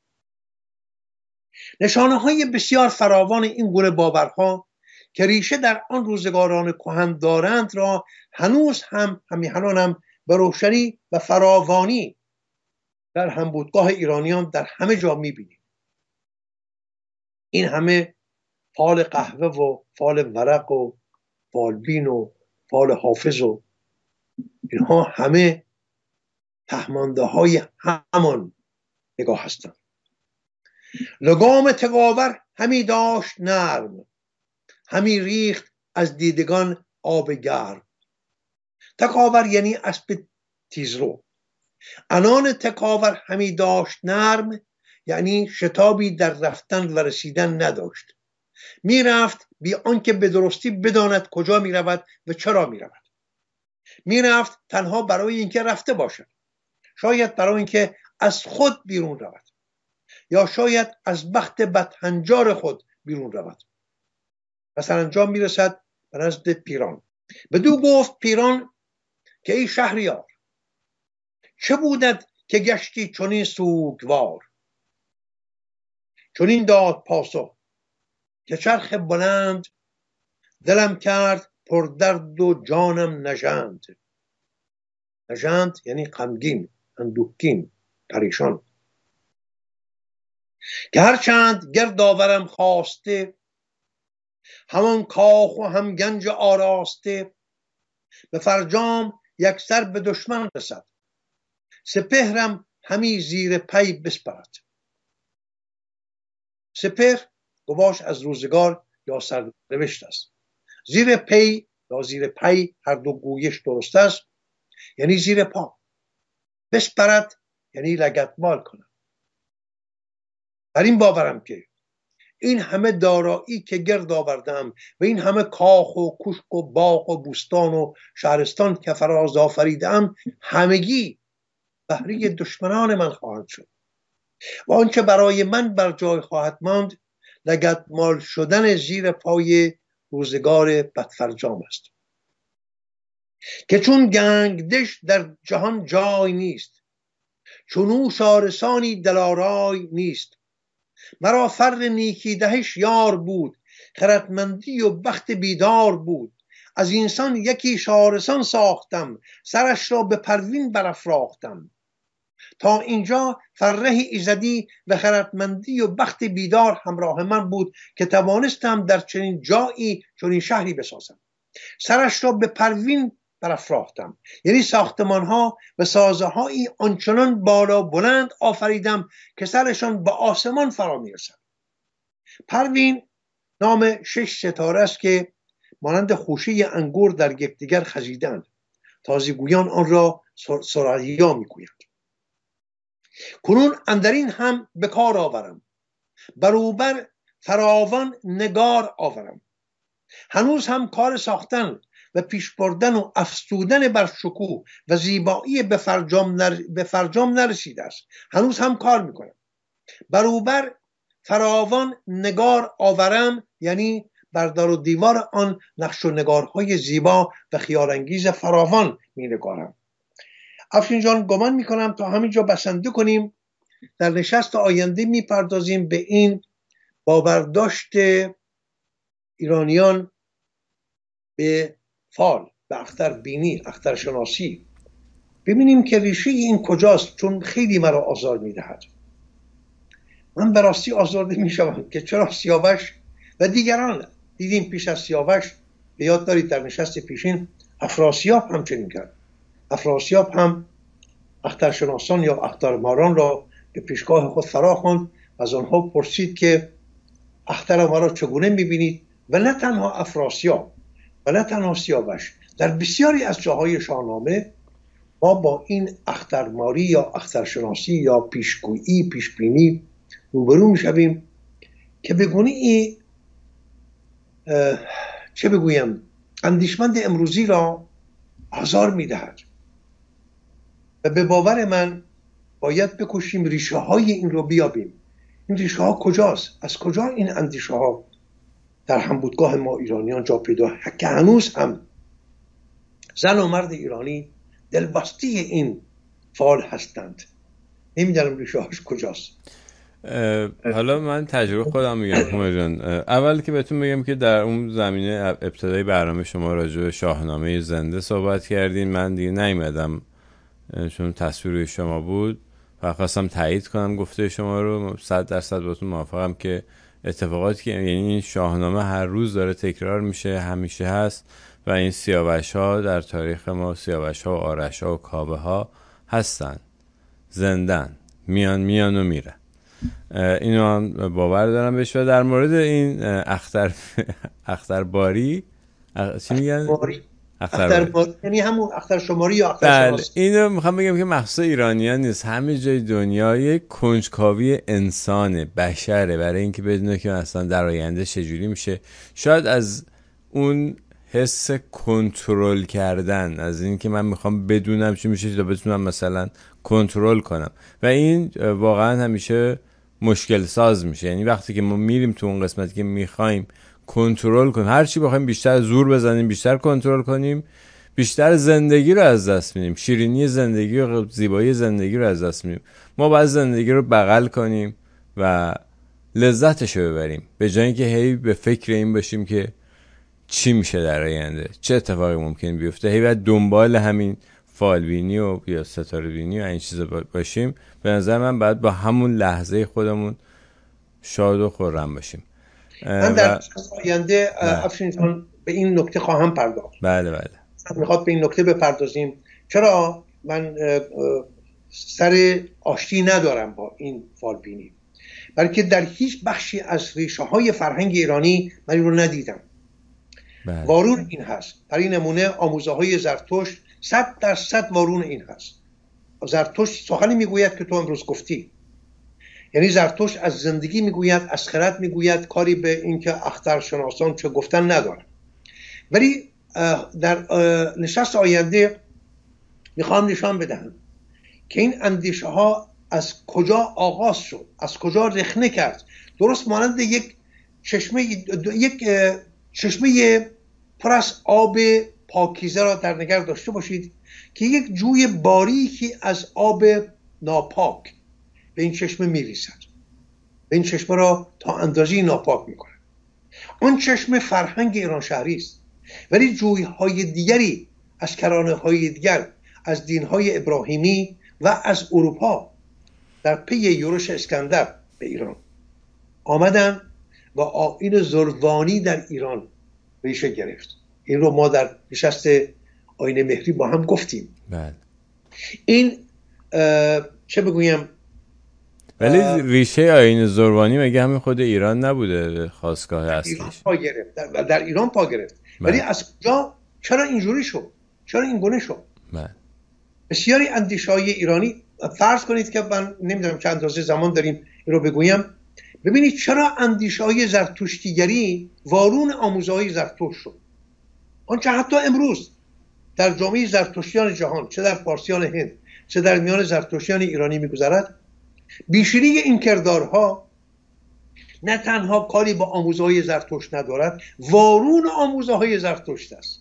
نشانه های بسیار فراوان این گونه باورها که ریشه در آن روزگاران کهن دارند را هنوز هم همیهنان هم به روشنی و فراوانی در همبودگاه ایرانیان در همه جا میبینیم. این همه فال قهوه و فال ورق و فالبین و فال حافظ و اینها همه تهمانده های همان نگاه هستند. لگام تکاور همی داشت نرم، همی ریخت از دیدگان آب گرم. تکاور یعنی اسب تیزرو. انان تکاور همی داشت نرم یعنی شتابی در رفتن و رسیدن نداشت. می رفت بی آنکه به درستی بداند کجا می رود و چرا می رود. می رفت تنها برای اینکه رفته باشد، شاید برای اینکه از خود بیرون رود، یا شاید از بخت بدهنجار خود بیرون رود. و سرانجام می رسد به نزد پیران. بدو گفت پیران که ای شهریار، چه بودت که گشتی چنین سوگوار؟ چنین داد پاسخ که چرخ بلند، دلم کرد پر درد و جانم نژند. نژند یعنی غمگین، اندوهگین، پریشان. که هرچند گرد آورم خواسته، همان کاخ و هم گنج آراسته. به فرجام یک سر به دشمن رسد، سپهرم همی زیر پی بسپرد. سپهر گواش از روزگار یا سرنوشت است. زیر پی یا زیر پی هر دو گویش درست است، یعنی زیر پا. بسپرد یعنی لگدمال کنم. بر این باورم که این همه دارایی که گرد آوردم و این همه کاخ و کوشک و باغ و بوستان و شهرستان که فراز آفریدم، همگی بهره دشمنان من خواهند شد و آنچه برای من بر جای خواهد ماند لگدمال شدن زیر پای روزگار بدفرجام است. که چون گنگدش در جهان جای نیست، چونو شارسانی دلارای نیست. مرا فر نیکی دهش یار بود، خردمندی و بخت بیدار بود. از اینسان یکی شارسان ساختم، سرش را به پروین برافراختم. تا اینجا فره ایزدی و خردمندی و بخت بیدار همراه من بود که توانستم در چنین جایی چنین شهری بسازم. سرش را به پروین برافراختم یعنی ساختمان ها و سازه هایی آنچنان بالا بلند آفریدم که سرشان به آسمان فرا میرسد. پروین نام شش ستاره است که مانند خوشه انگور در یکدیگر خزیدند. تازیگویان آن را ثریا میگویند. کنون اندرین هم به کار آورم، بروبر فراوان نگار آورم. هنوز هم کار ساختن و پیش بردن و افزودن بر شکوه و زیبایی به فرجام, نر... به فرجام نرسیده است. هنوز هم کار میکنم. بروبر فراوان نگار آورم یعنی بر در و دیوار آن نقش و نگارهای زیبا و خیالانگیز فراوان می نگارم. افشین جان، گمان میکنم تا همینجا بسنده کنیم. در نشست آینده میپردازیم به این باورداشت ایرانیان به فال، به اختربینی، اخترشناسی. ببینیم که ریشه این کجاست، چون خیلی مرا آزار میدهد. من به راستی آزارده میشوم که چرا سیاوش و دیگران، دیدیم پیش از سیاوش، به یاد دارید در نشست پیشین افراسیاب هم چنین کرد. افراسیاب هم اخترشناسان یا اخترماران را به پیشگاه خود فرا خواند و از آنها پرسید که اختر ما را چگونه میبینید؟ و نه تنها افراسیاب و نه تنها سیاوش، در بسیاری از جاهای شاهنامه ما با این اخترماری یا اخترشناسی یا پیشگویی، پیشبینی روبرو میشویم که بگونه ای چه بگویم اندیشمند امروزی را آزار میدهد و به باور من باید بکوشیم ریشه های این رو بیابیم. این ریشه ها کجاست؟ از کجا این اندیشه ها در همبودگاه ما ایرانیان جا پیدا که هنوز هم زن و مرد ایرانی دلبسته این فال هستند؟ نمیدونم ریشه هاش کجاست. حالا من تجربه خودم میگم هومر جان. اول که بهتون میگم که در اون زمینه ابتدای برنامه شما راجع به شاهنامه زنده صحبت کردین. من دیگه نیومدم چون تصویر شما بود و خواستم تایید کنم گفته شما رو. صد درصد باتون موافقم که اتفاقاتی که یعنی این شاهنامه هر روز داره تکرار میشه، همیشه هست و این سیاوش ها در تاریخ ما، سیاوش ها و آرش ها و کاوه ها هستن، زندن، میان میان و میرن. اینو هم باور دارم بهش. و در مورد این اختر اخترباری چی میگن؟ اخترباری یعنی همون اختر شماری یا اختر شماست. اینو میخوام بگم که مخصوص ایرانیان نیست، همه جای دنیا یک کنجکاوی انسانه، بشره، برای اینکه بدونه که اصلا در آینده چجوری میشه. شاید از اون حس کنترل کردن، از این که من میخوام بدونم چی میشه تا بتونم مثلا کنترل کنم، و این واقعا همیشه مشکل ساز میشه. یعنی وقتی که ما میریم تو اون قسمتی که میخوایم کنترل کنیم، هر چی بخوایم بیشتر زور بزنیم، بیشتر کنترل کنیم، بیشتر زندگی رو از دست میدیم، شیرینی زندگی و زیبایی زندگی رو از دست میدیم. ما باید زندگی رو بغل کنیم و لذتش رو ببریم، به جای اینکه هی به فکر این باشیم که چی میشه در آینده، چه اتفاقی ممکن بیفته، هی باید دنبال همین فالبینی و یا ستاره بینی و این چیزا باشیم. به نظر من باید با همون لحظه خودمون شاد و خرم باشیم. من در آینده افشین به این نکته خواهم پرداخت. بله بله. میخواد به این نکته بپردازیم. چرا من سر آشتی ندارم با این فالبینی؟ بلکه در هیچ بخشی از ریشه های فرهنگ ایرانی من این رو ندیدم. بله. وارون این هست. برای نمونه آموزه های زرتشت صد درصد وارون این هست. زرتشت سخنی میگوید که تو امروز گفتی، یعنی زرتشت از زندگی میگوید، از خرد میگوید، کاری به این که اخترشناسان چه گفتن نداره. ولی در نشست آینده میخوام نشان بدهم که این اندیشه ها از کجا آغاز شد، از کجا رخنه کرد. درست مانند یک چشمه یک چشمه پر از آب پاکیزه را در نظر داشته باشید که یک جوی باریکی از آب ناپاک به این چشمه میریزد، به این چشمه را تا اندازه‌ای ناپاک میکنه. اون چشمه فرهنگ ایران شهری است، ولی جویهای دیگری از کرانه های دیگر، از دینهای ابراهیمی و از اروپا در پی یورش اسکندر به ایران آمدن و آیین زروانی در ایران ریشه گرفت. این رو ما در نشست آیین مهری با هم گفتیم. بله. این چه بگویم، ولی ریشه آیین زروانی مگه همین خود ایران نبوده خاستگاه اصلیش؟ ایران پا گرفت. در, در ایران پا گرفت. ولی از کجا، چرا اینجوری شد، چرا این گونه شد؟ بله. بسیاری اندیشه‌های ایرانی، فرض کنید که من نمیدونم چند اندازه زمان داریم این رو بگویم، ببینید چرا اندیشه‌های زرتشتیگری وارون آموزه‌های زرتشت شد. آنچه حتی امروز در جامعه زرتشتیان جهان، چه در پارسیان هند چه در میان زرتشتیان ایرانی میگذرد، بیشتری این کردارها نه تنها کاری با آموزه‌های زرتشت ندارد، وارون آموزه‌های زرتشت است.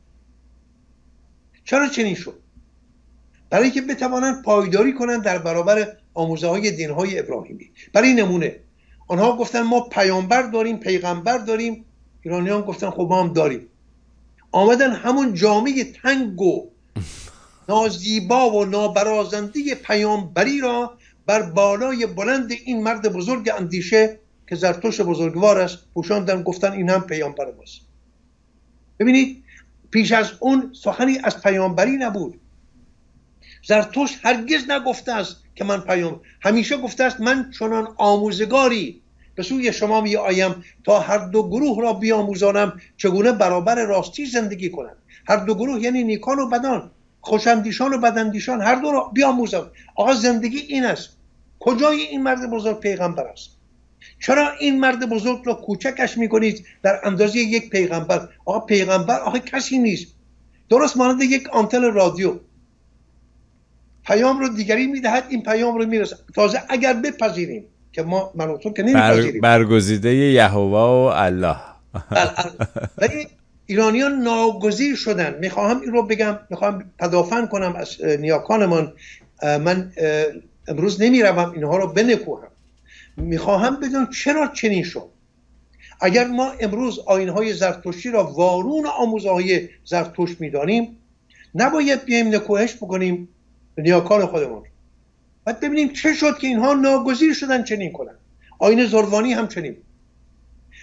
چرا چنین شد؟ برای اینکه بتوانند پایداری کنند در برابر آموزه‌های دین‌های ابراهیمی. برای نمونه آنها گفتن ما پیامبر داریم، پیغمبر داریم. ایرانیان گفتن خب ما هم داریم. آمدن همون جامعه تنگ و نازیبا و نابرازنده پیامبری را بر بالای بلند این مرد بزرگ اندیشه که زرتشت بزرگوار است پوشاندن، گفتن این هم پیامبر ماست. ببینید پیش از اون سخنی از پیامبری نبود. زرتشت هرگز نگفته است که من پیام، همیشه گفته است من چنان آموزگاری به سوی شما می آیم تا هر دو گروه را بیاموزانم چگونه برابر راستی زندگی کنند. هر دو گروه یعنی نیکان و بدان، خوشندیشان و بداندیشان، هر دو را بیاموزم. آقا زندگی این است. کجای این مرد بزرگ پیغمبر است؟ چرا این مرد بزرگ را کوچکش میکنید در اندازه یک پیغمبر؟ آقا پیغمبر آقا کسی نیست، درست مانند یک آنتن رادیو، پیام رو دیگری میدهد، این پیام رو میرسه. تازه اگر بپذیریم که ما من و تو که نمیپذیریم، برگزیده یهوه و الله، ولی ایرانیان ناگزیر شدن. میخواهم این رو بگم، میخواهم تدافع کنم از نیاکانمان. من امروز نمیروم اینها رو بنکوهم، میخواهم بدونم چرا چنین شد. اگر ما امروز آیین‌های زرتشتی را وارون آموزه‌های زرتشت میدانیم، نباید بیایم نکوهش بکنیم نیاکان خودمون. بعد ببینیم چه شد که اینها ناگزیر شدن چنین کنن. آیین زروانی هم چنین.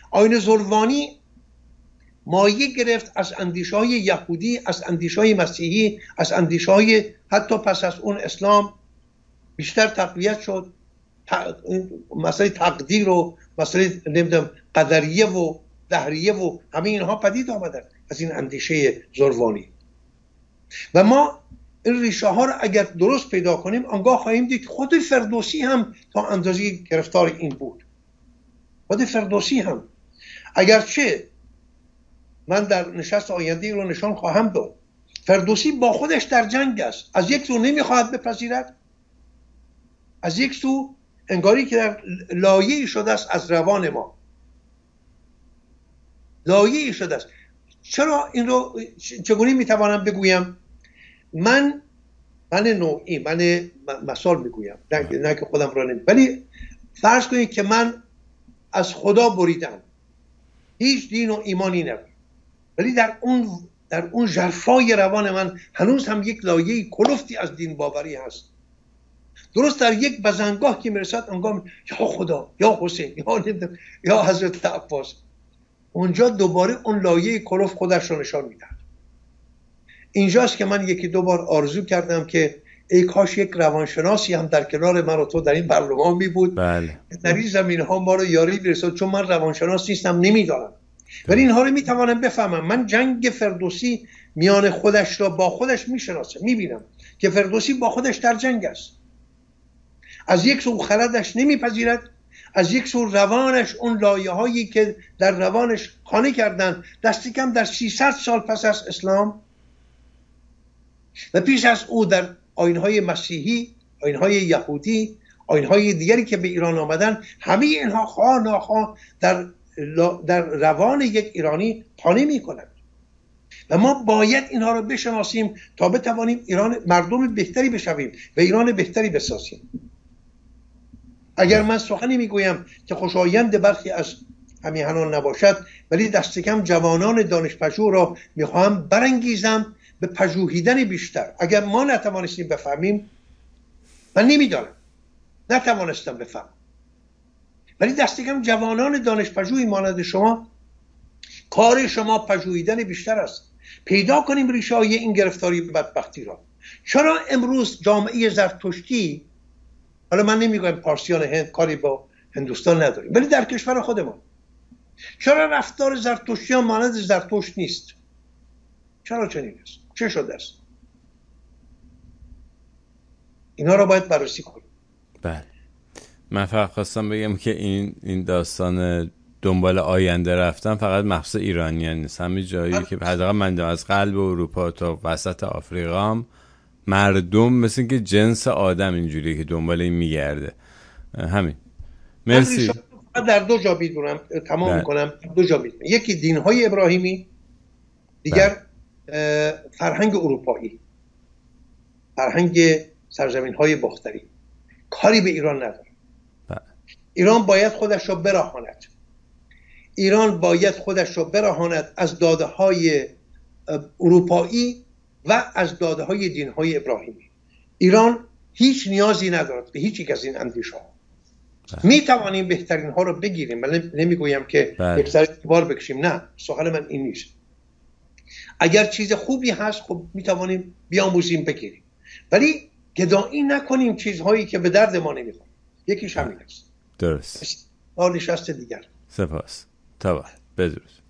آیین زروانی مایه گرفت از اندیشه‌های یهودی، از اندیشه‌های مسیحی، از اندیشه‌های حتی پس از اون اسلام بیشتر تقویت شد. مسئله تقدیر و مسئله نمیدونم قدریه و دهریه و همه اینها پدید آمدن از این اندیشه زروانی. و ما این ریشه ها رو اگر درست پیدا کنیم آنگاه خواهیم دید خود فردوسی هم تا اندازه گرفتار این بود. خود فردوسی هم، اگرچه من در نشست آینده رو نشان خواهم داد، فردوسی با خودش در جنگ است. از یک سو نمیخواهد بپذیرد، از یک سو انگاری که در لایه شده است از روان ما، لایه شده است. چرا این رو چگونه میتوانم بگویم؟ من من نوعی من مثال میگویم، نه, نه که خودم را نمی، ولی فرض کنید که من از خدا بریدم، هیچ دین و ایمانی ندارم، ولی در اون در اون ژرفای روان من هنوز هم یک لایه کلفتی از دین باوری هست. درست در یک بزنگاه که میرسد انگار یا خدا یا حسین یا نمیدونم یا حضرت عباس، اونجا دوباره اون لایه کلفت خودش رو نشان میده. اینجاست که من یکی دو بار آرزو کردم که ای کاش یک روانشناسی هم در کنار من و تو در این برنامه می بود. بله. در این زمینه ها ما رو یاری برسد، چون من روانشناس نیستم، نمیدانم، ولی اینها رو میتوانم بفهمم. من جنگ فردوسی میان خودش را با خودش میشناسم، میبینم که فردوسی با خودش در جنگ است. از یک سو خردش نمیپذیرد، از یک سو روانش، اون لایه هایی که در روانش خانه کردن دستی کم در سیصد سال پس از اسلام و پیش از او در آیین‌های مسیحی، آیین‌های یهودی، آیین‌های دیگری که به ایران آمدن، همه اینها خواه ناخواه در در روان یک ایرانی پانه می‌کنند و ما باید اینها رو بشناسیم تا بتوانیم ایران مردم بهتری بشویم و ایران بهتری بسازیم. اگر من سخنی میگویم که خوشایند برخی از همیهنان نباشد، ولی دست کم جوانان دانشپژوه را میخواهم برانگیزم به پژوهیدن بیشتر. اگر ما نتوانستیم بفهمیم، من نمیدانم، نتوانستم بفهم، ولی دست کم جوانان دانشپژوهی مانند شما، کار شما پژوهیدن بیشتر است. پیدا کنیم ریشه های این گرفتاری بدبختی را. چرا امروز جامعه زرتشتی، حالا من نمیگم پارسیان هند، کاری با هندوستان نداریم، ولی در کشور خودمان چرا رفتار زرتشتیان مانند زرتشت نیست؟ چرا چنین است؟ چه شده است؟ اینا را باید بررسی کنیم. بله. من فقط خواستم بگم که این این داستان دنبال آینده رفتن فقط مخصوص ایرانیان نیست. همه جایی که حداقل من از قلب اروپا تا وسط آفریقا هم مردم مثل که جنس آدم اینجوریه که دنبال این میگرده. همین. مرسی. در دو جا میدونم، تمام میکنم. دو جا میدونم. یکی دینهای ابراهیمی، دیگر فرهنگ اروپایی، فرهنگ سرزمین‌های باختری. کاری به ایران نداره. ایران باید خودش را براهاند. ایران باید خودش را براهاند از داده‌های اروپایی و از داده‌های دین‌های ابراهیمی. ایران هیچ نیازی ندارد به هیچ یک از این اندیشه‌ها. می توانیم بهترین ها رو بگیریم، ولی نمیگویم که یک سر بار بکشیم، نه، سوال من این نیست. اگر چیز خوبی هست خب می توانیم بیاموزیم بگیریم، ولی گدایی نکنیم چیزهایی که به درد ما نمیخوره. یکیش همین است. درست. تا نشست دیگر. سپاس. تا بعد. بدرود.